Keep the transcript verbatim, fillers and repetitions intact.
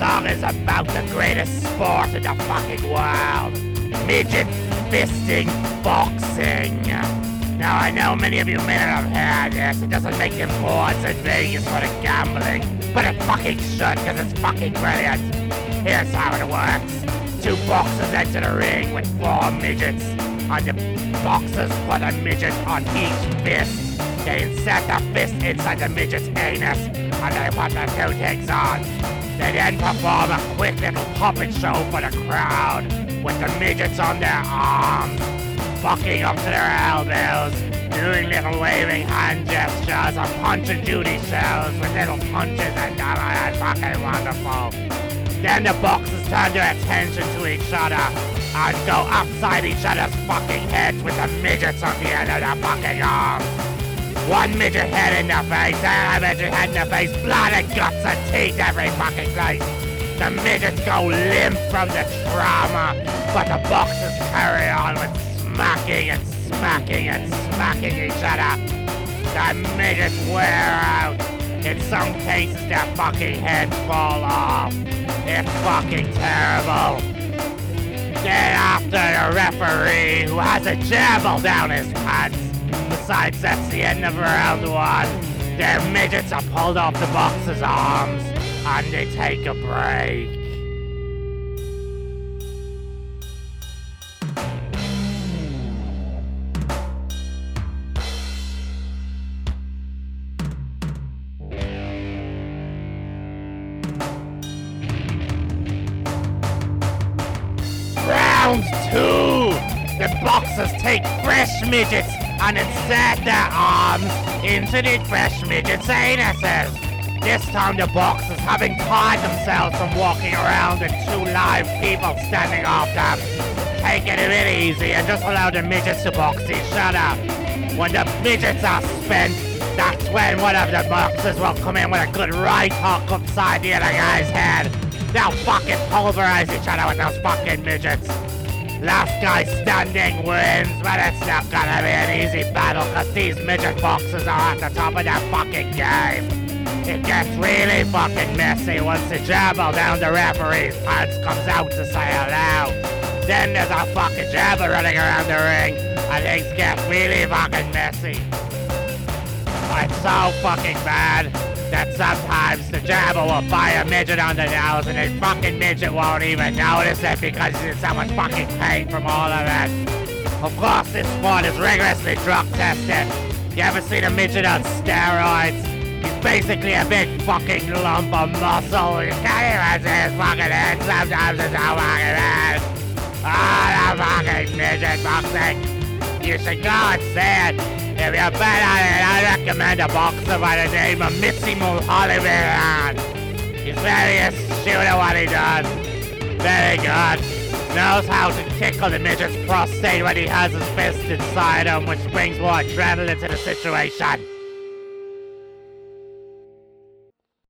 song is about the greatest sport in the fucking world. Midget fisting boxing. Now I know many of you may not have heard this. It doesn't make them boards in Vegas for the gambling. But it fucking should, because it's fucking brilliant. Here's how it works. Two boxers enter the ring with four midgets. And the boxers put a midget on each fist. They insert the fist inside the midget's anus, and they put the two things on. They then perform a quick little puppet show for the crowd, with the midgets on their arms, bucking up to their elbows, doing little waving hand gestures, or punching duty shells with little punches, and oh, that's fucking wonderful. Then the boxers turn their attention to each other and go upside each other's fucking heads with the midgets on the end of their fucking arms. One midget head in the face, another midget head in the face, blood and guts and teeth every fucking place. The midgets go limp from the trauma, but the boxers carry on with smacking and smacking and smacking each other. The midgets wear out. In some cases, their fucking heads fall off. It's fucking terrible. Then after the referee, who has a jabble down his pants, decides that's the end of round one, their midgets are pulled off the boxer's arms, and they take a break. Round two! The boxers take fresh midgets and insert their arms into the fresh midgets' anuses. This time the boxers, having tied themselves from walking around with two live people standing off them, take it a bit easy and just allow the midgets to box each other. When the midgets are spent, that's when one of the boxers will come in with a good right hook upside the other guy's head. They'll fucking pulverize each other with those fucking midgets. Last guy standing wins, but it's not gonna be an easy battle because these midget boxers are at the top of their fucking game. It gets really fucking messy once the jabber down the referee's pants comes out to say hello. Then there's a fucking jabber running around the ring, and things get really fucking messy. It's so fucking bad that sometimes the jabber will buy a midget on the nose and the fucking midget won't even notice it because he's in so much fucking pain from all of it. Of course, this sport is rigorously drug tested. You ever seen a midget on steroids? He's basically a big fucking lump of muscle. You can't even see his fucking head. Sometimes it's so fucking bad. Oh, the fucking midget boxing. You should go and see it. If you're bad at it, I recommend a boxer by the name of Missy Mulholland. He's very astute at what he does. Very good. Knows how to tickle the midget's prostate when he has his fist inside him, which brings more adrenaline to the situation.